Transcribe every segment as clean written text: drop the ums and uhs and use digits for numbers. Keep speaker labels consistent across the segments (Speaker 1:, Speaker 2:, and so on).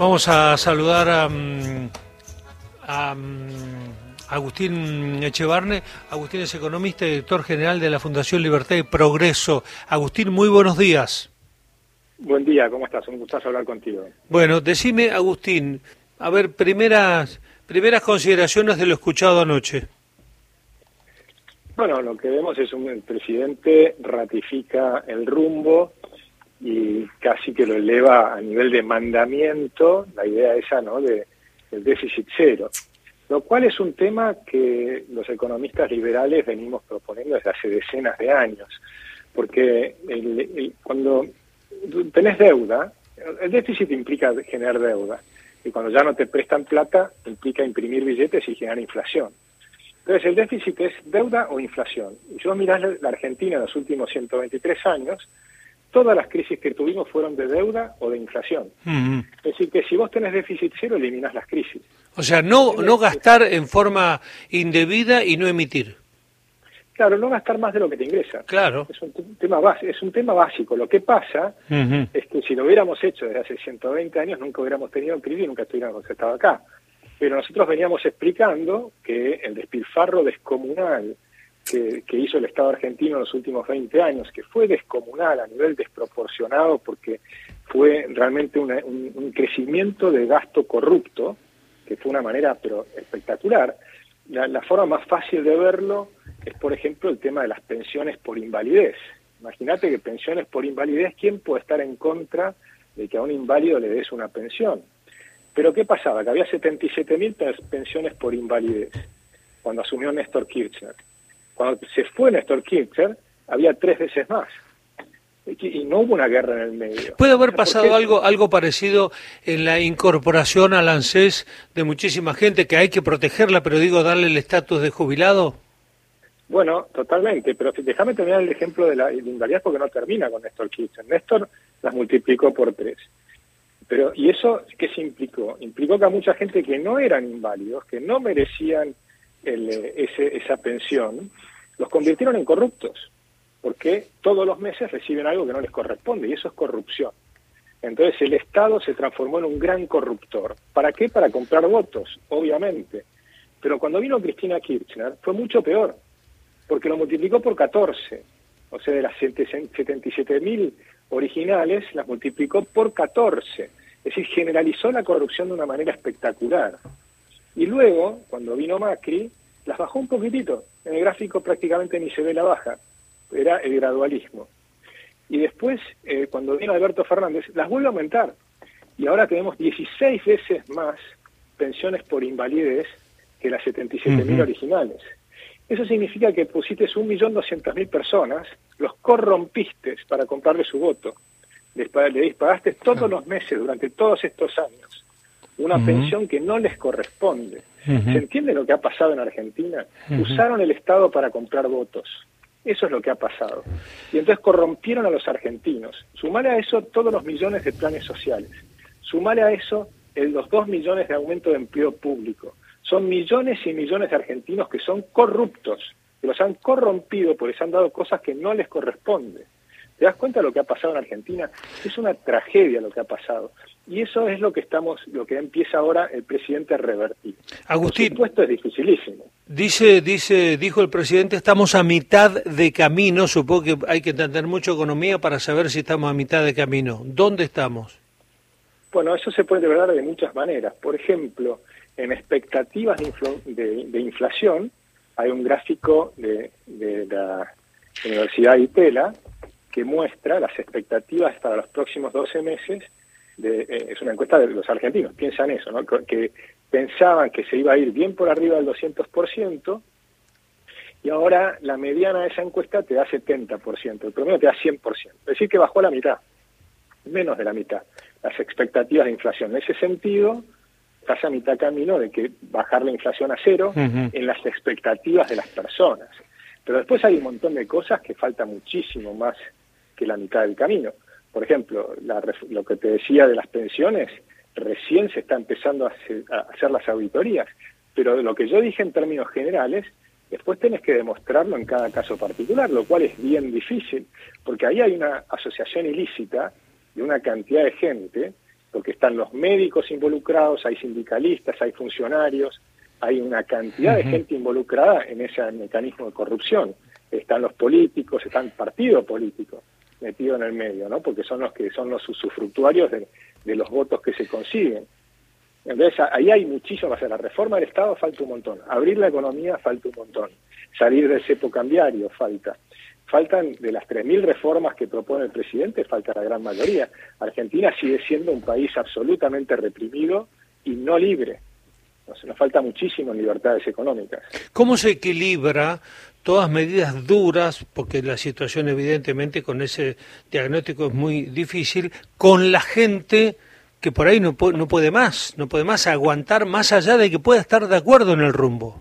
Speaker 1: Vamos a saludar a Agustín Echevarne. Agustín es economista y director general de la Fundación Libertad y Progreso. Agustín, muy buenos días.
Speaker 2: Buen día, ¿cómo estás? Un gustazo hablar contigo.
Speaker 1: Bueno, decime, Agustín, a ver, primeras consideraciones de lo escuchado anoche.
Speaker 2: Bueno, lo que vemos es el presidente ratifica el rumbo y casi que lo eleva a nivel de mandamiento, la idea esa, ¿no?, del déficit cero, lo cual es un tema que los economistas liberales venimos proponiendo desde hace decenas de años, porque cuando tenés deuda, el déficit implica generar deuda, y cuando ya no te prestan plata, implica imprimir billetes y generar inflación. Entonces, el déficit es deuda o inflación. Y si vos mirás la Argentina en los últimos 123 años, todas las crisis que tuvimos fueron de deuda o de inflación. Es decir, que si vos tenés déficit cero, eliminás las crisis.
Speaker 1: O sea, no gastar en forma indebida y no emitir.
Speaker 2: Claro, no gastar más de lo que te ingresa.
Speaker 1: Claro.
Speaker 2: Es un tema básico. Lo que pasa es que si lo hubiéramos hecho desde hace 120 años, nunca hubiéramos tenido crisis y nunca estuviéramos estado acá. Pero nosotros veníamos explicando que el despilfarro descomunal que hizo el Estado argentino en los últimos 20 años, que fue descomunal a nivel desproporcionado porque fue realmente un crecimiento de gasto corrupto, que fue una manera pero espectacular. La forma más fácil de verlo es, por ejemplo, el tema de las pensiones por invalidez. Imagínate que pensiones por invalidez, ¿quién puede estar en contra de que a un inválido le des una pensión? Pero ¿qué pasaba? Que había 77.000 pensiones por invalidez cuando asumió Néstor Kirchner. Cuando se fue Néstor Kirchner, había 3 veces más. Y no hubo una guerra en el medio.
Speaker 1: ¿Puede haber pasado algo parecido en la incorporación al ANSES de muchísima gente, que hay que protegerla, pero digo, darle el estatus de jubilado?
Speaker 2: Bueno, totalmente, pero déjame terminar el ejemplo de la invalidez porque no termina con Néstor Kirchner. Néstor las multiplicó por 3. ¿Y eso qué se implicó? Implicó que a mucha gente que no eran inválidos, que no merecían esa pensión, los convirtieron en corruptos, porque todos los meses reciben algo que no les corresponde, y eso es corrupción. Entonces el Estado se transformó en un gran corruptor. ¿Para qué? Para comprar votos, obviamente. Pero cuando vino Cristina Kirchner fue mucho peor, porque lo multiplicó por 14. O sea, de las 77.000 originales, las multiplicó por 14. Es decir, generalizó la corrupción de una manera espectacular. Y luego, cuando vino Macri, las bajó un poquitito. En el gráfico prácticamente ni se ve la baja. Era el gradualismo. Y después, cuando vino Alberto Fernández, las vuelve a aumentar. Y ahora tenemos 16 veces más pensiones por invalidez que las 77.000 originales. Eso significa que pusiste 1.200.000 personas, los corrompiste para comprarle su voto. Les pagaste todos los meses, durante todos estos años, una pensión que no les corresponde. ¿Se entiende lo que ha pasado en Argentina? Usaron el Estado para comprar votos. Eso es lo que ha pasado. Y entonces corrompieron a los argentinos. Sumale a eso todos los millones de planes sociales. Sumale a eso los 2 millones de aumento de empleo público. Son millones y millones de argentinos que son corruptos, que los han corrompido porque les han dado cosas que no les corresponden. ¿Te das cuenta de lo que ha pasado en Argentina? Es una tragedia lo que ha pasado. Y eso es lo que empieza ahora el presidente a revertir.
Speaker 1: Agustín,
Speaker 2: por supuesto, es dificilísimo.
Speaker 1: Dijo el presidente, estamos a mitad de camino. Supongo que hay que entender mucho economía para saber si estamos a mitad de camino. ¿Dónde estamos?
Speaker 2: Bueno, eso se puede ver de muchas maneras. Por ejemplo, en expectativas de inflación, hay un gráfico de la Universidad de Itela que muestra las expectativas para los próximos 12 meses. Es una encuesta de los argentinos, piensan eso, ¿no? Que pensaban que se iba a ir bien por arriba del 200%, y ahora la mediana de esa encuesta te da 70%, el promedio te da 100%. Es decir, que bajó a la mitad, menos de la mitad, las expectativas de inflación. En ese sentido, estás a mitad camino de que bajar la inflación a cero en las expectativas de las personas. Pero después hay un montón de cosas que falta muchísimo más que la mitad del camino. Por ejemplo, lo que te decía de las pensiones, recién se está empezando a hacer las auditorías, pero lo que yo dije en términos generales, después tenés que demostrarlo en cada caso particular, lo cual es bien difícil, porque ahí hay una asociación ilícita de una cantidad de gente porque están los médicos involucrados, hay sindicalistas, hay funcionarios, hay una cantidad de gente involucrada en ese mecanismo de corrupción. Están los políticos, están partidos políticos metidos en el medio, ¿no? Porque son los que son los usufructuarios de los votos que se consiguen. Entonces, ahí hay muchísimo. O sea, la reforma del Estado falta un montón. Abrir la economía falta un montón. Salir del cepo cambiario falta. Faltan de las 3.000 reformas que propone el presidente, falta la gran mayoría. Argentina sigue siendo un país absolutamente reprimido y no libre. Entonces, nos falta muchísimo en libertades económicas.
Speaker 1: ¿Cómo se equilibra todas medidas duras, porque la situación evidentemente con ese diagnóstico es muy difícil, con la gente que por ahí no puede más aguantar, más allá de que pueda estar de acuerdo en el rumbo?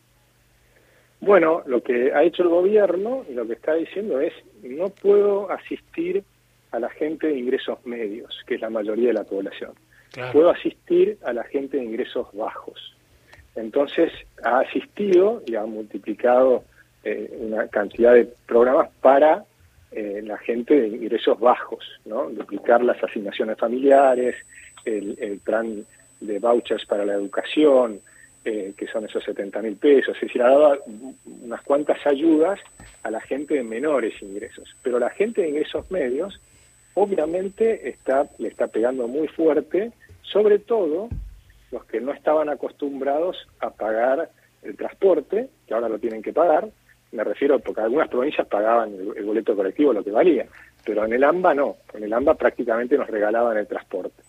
Speaker 2: Bueno, lo que ha hecho el gobierno y lo que está diciendo es: no puedo asistir a la gente de ingresos medios, que es la mayoría de la población. Claro. Puedo asistir a la gente de ingresos bajos. Entonces ha asistido y ha multiplicado una cantidad de programas para la gente de ingresos bajos, ¿no? Duplicar las asignaciones familiares, el plan de vouchers para la educación, que son esos 70.000 pesos. Es decir, ha dado unas cuantas ayudas a la gente de menores ingresos. Pero la gente de ingresos medios, obviamente, le está pegando muy fuerte, sobre todo los que no estaban acostumbrados a pagar el transporte, que ahora lo tienen que pagar. Me refiero porque algunas provincias pagaban el boleto colectivo lo que valía, pero en el AMBA no. En el AMBA prácticamente nos regalaban el transporte.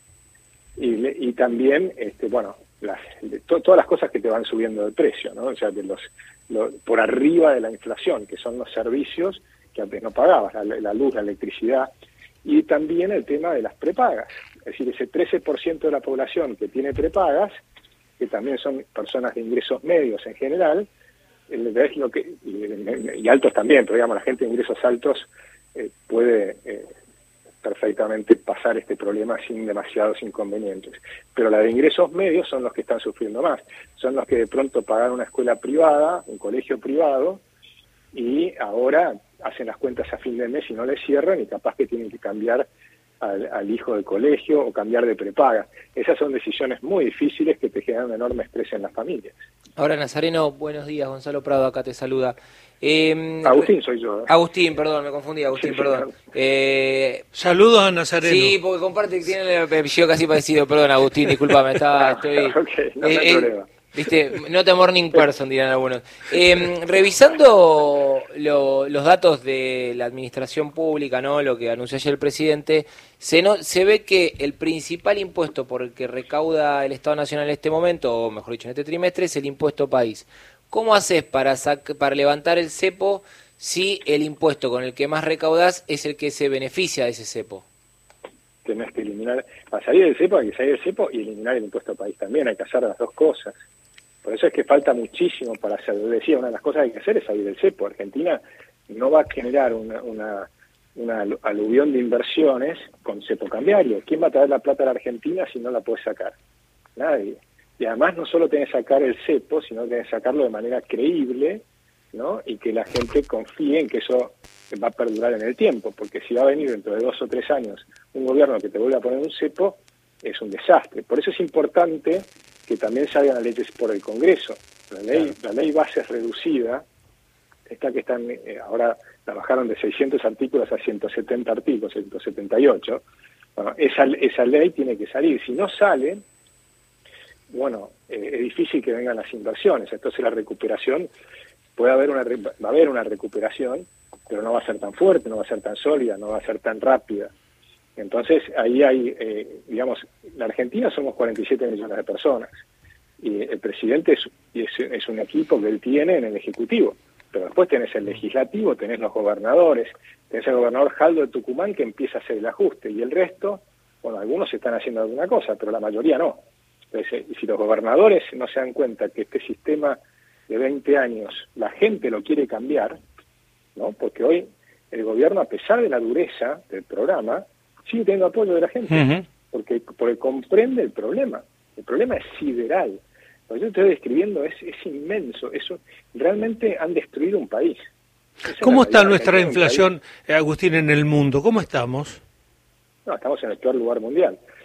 Speaker 2: Y también, bueno, todas las cosas que te van subiendo de precio, ¿no? O sea, que por arriba de la inflación, que son los servicios que antes no pagabas, la luz, la electricidad, y también el tema de las prepagas. Es decir, ese 13% de la población que tiene prepagas, que también son personas de ingresos medios en general, es lo que, y altos también, pero digamos, la gente de ingresos altos puede perfectamente pasar este problema sin demasiados inconvenientes. Pero la de ingresos medios son los que están sufriendo más. Son los que de pronto pagan una escuela privada, un colegio privado, y ahora hacen las cuentas a fin de mes y no les cierran, y capaz que tienen que cambiar al hijo de colegio o cambiar de prepaga. Esas son decisiones muy difíciles que te generan un enorme estrés en las familias.
Speaker 3: Ahora, Nazareno, buenos días. Gonzalo Prado acá te saluda.
Speaker 2: Agustín soy yo.
Speaker 3: Agustín, perdón, me confundí, Agustín, sí, perdón.
Speaker 1: Saludos a Nazareno.
Speaker 3: Sí, porque comparte, tiene el apellido casi parecido. Perdón, Agustín, discúlpame, estoy...
Speaker 2: Okay, no hay problema.
Speaker 3: Viste, not a morning person, dirán algunos. Revisando los datos de la administración pública, ¿no? Lo que anunció ayer el presidente, se ve que el principal impuesto por el que recauda el Estado Nacional en este momento, o mejor dicho, en este trimestre, es el impuesto país. ¿Cómo haces para levantar el cepo si el impuesto con el que más recaudás es el que se beneficia de ese cepo?
Speaker 2: Tenés que eliminar, para salir del cepo hay que salir del cepo y eliminar el impuesto país también, hay que hacer las dos cosas. Por eso es que falta muchísimo para hacer. Decía, una de las cosas que hay que hacer es salir del cepo. Argentina no va a generar una aluvión de inversiones con cepo cambiario. ¿Quién va a traer la plata a la Argentina si no la puede sacar? Nadie. Y además no solo tenés que sacar el cepo, sino tenés que sacarlo de manera creíble, ¿no? Y que la gente confíe en que eso va a perdurar en el tiempo, porque si va a venir dentro de 2 o 3 años un gobierno que te vuelve a poner un cepo, es un desastre. Por eso es importante que también salgan las leyes por el Congreso. La ley base reducida, esta que están ahora la bajaron de 600 artículos a 170 artículos, 178. Bueno, esa ley tiene que salir. Si no sale, bueno, es difícil que vengan las inversiones. Entonces la recuperación, va a haber una recuperación, pero no va a ser tan fuerte, no va a ser tan sólida, no va a ser tan rápida. Entonces, ahí hay, digamos, la Argentina somos 47 millones de personas, y el presidente es un equipo que él tiene en el Ejecutivo, pero después tenés el Legislativo, tenés los gobernadores, tenés el gobernador Jaldo de Tucumán que empieza a hacer el ajuste, y el resto, bueno, algunos están haciendo alguna cosa, pero la mayoría no. Entonces, si los gobernadores no se dan cuenta que este sistema de 20 años, la gente lo quiere cambiar, ¿no? Porque hoy el gobierno, a pesar de la dureza del programa, sigue teniendo apoyo de la gente, porque comprende el problema. El problema es sideral. Lo que yo estoy describiendo es inmenso. Eso realmente han destruido un país.
Speaker 1: ¿Cómo está nuestra inflación, Agustín, en el mundo? ¿Cómo estamos?
Speaker 2: No, estamos en el peor lugar mundial.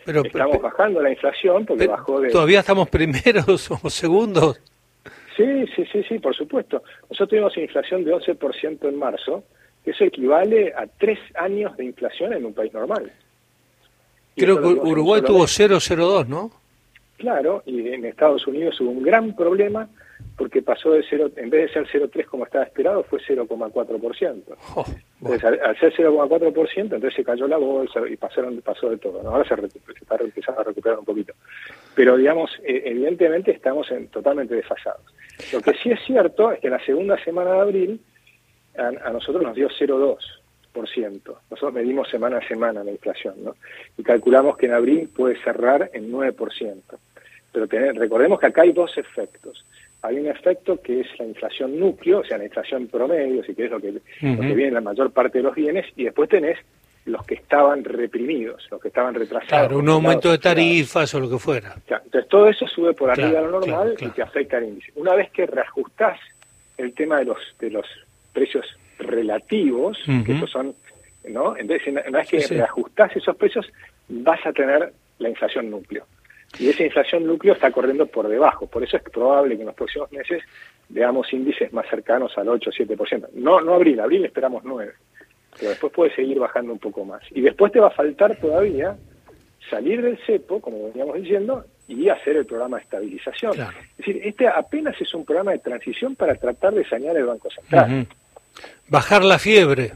Speaker 2: Estamos bajando la inflación porque bajó de...
Speaker 1: ¿Todavía estamos primeros o segundos?
Speaker 2: Sí, por supuesto. Nosotros tuvimos inflación de 11% en marzo, que eso equivale a 3 años de inflación en un país normal.
Speaker 1: Creo que Uruguay tuvo 0,02, ¿no?
Speaker 2: Claro, y en Estados Unidos hubo un gran problema porque pasó de 0, en vez de ser 0,3 como estaba esperado, fue 0,4%. Entonces, al ser 0,4%, entonces se cayó la bolsa y pasó de todo, ¿no? Ahora se está empezando a recuperar un poquito. Pero, digamos, evidentemente estamos totalmente desfasados. Lo que sí es cierto es que en la segunda semana de abril a nosotros nos dio 0,2%. Nosotros medimos semana a semana la inflación, ¿no? Y calculamos que en abril puede cerrar en 9%. Pero recordemos que acá hay dos efectos. Hay un efecto que es la inflación núcleo, o sea, la inflación promedio, si querés, lo que viene en la mayor parte de los bienes, y después tenés los que estaban reprimidos, los que estaban retrasados.
Speaker 1: Claro, un aumento de tarifas o lo que fuera.
Speaker 2: Entonces todo eso sube por arriba de lo normal y te afecta al índice. Una vez que reajustás el tema de los precios relativos, que esos son, ¿no? Entonces, una vez que reajustás esos precios, vas a tener la inflación núcleo. Y esa inflación núcleo está corriendo por debajo. Por eso es probable que en los próximos meses veamos índices más cercanos al 8 o 7%. No abril esperamos 9%. Pero después puede seguir bajando un poco más. Y después te va a faltar todavía salir del cepo, como veníamos diciendo, y hacer el programa de estabilización. Claro. Es decir, este apenas es un programa de transición para tratar de sanear el Banco Central.
Speaker 1: Bajar la fiebre.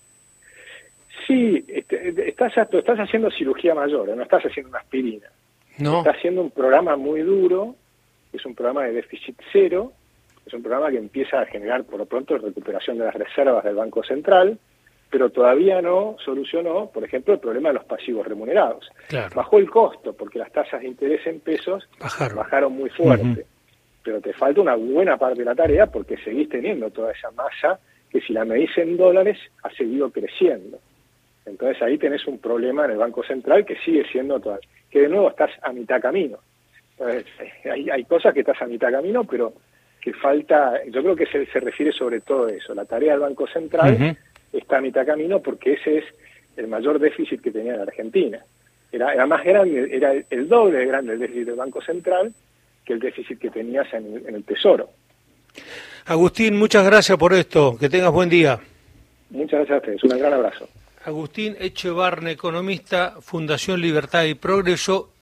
Speaker 2: Sí, estás haciendo cirugía mayor, no estás haciendo una aspirina.
Speaker 1: No.
Speaker 2: Está haciendo un programa muy duro, es un programa de déficit cero, es un programa que empieza a generar por lo pronto recuperación de las reservas del Banco Central, pero todavía no solucionó, por ejemplo, el problema de los pasivos remunerados.
Speaker 1: Claro.
Speaker 2: Bajó el costo porque las tasas de interés en pesos bajaron muy fuerte, pero te falta una buena parte de la tarea porque seguís teniendo toda esa masa que si la medís en dólares ha seguido creciendo. Entonces ahí tenés un problema en el Banco Central que sigue siendo todavía, que de nuevo estás a mitad camino. Entonces, hay cosas que estás a mitad camino, pero que falta, yo creo que se refiere sobre todo a eso. La tarea del Banco Central está a mitad camino porque ese es el mayor déficit que tenía la Argentina. Era más grande, era el doble de grande el déficit del Banco Central que el déficit que tenías en el Tesoro.
Speaker 1: Agustín, muchas gracias por esto. Que tengas buen día.
Speaker 2: Muchas gracias a ustedes. Un gran abrazo.
Speaker 1: Agustín Echevarne, economista, Fundación Libertad y Progreso.